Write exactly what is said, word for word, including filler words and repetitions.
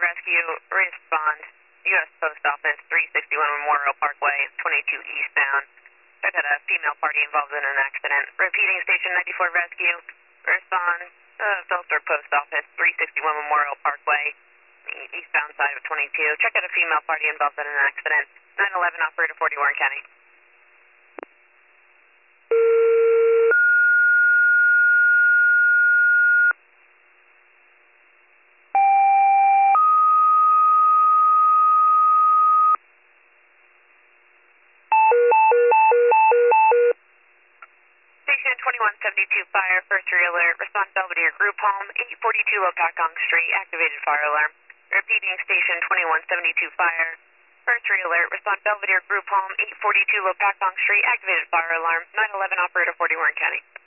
Rescue, respond. U S Post Office, three sixty-one Memorial Parkway, twenty-two eastbound. I've had a female party involved in an accident. Repeating, Station ninety-four Rescue, respond. Uh, Phillipsburg Post Office, three sixty-one Memorial Parkway, the eastbound side of twenty-two. Check out a female party involved in an accident. nine eleven, operator forty, Warren County. Station twenty-one seventy-two Fire, first re-alert. Respond Belvedere Group Home, eight forty-two Lopakong Street, activated fire alarm. Repeating, Station twenty-one seventy-two Fire, first re-alert. Respond Belvedere Group Home, eight forty-two Lopakong Street, activated fire alarm. nine eleven, operator forty, Warren County.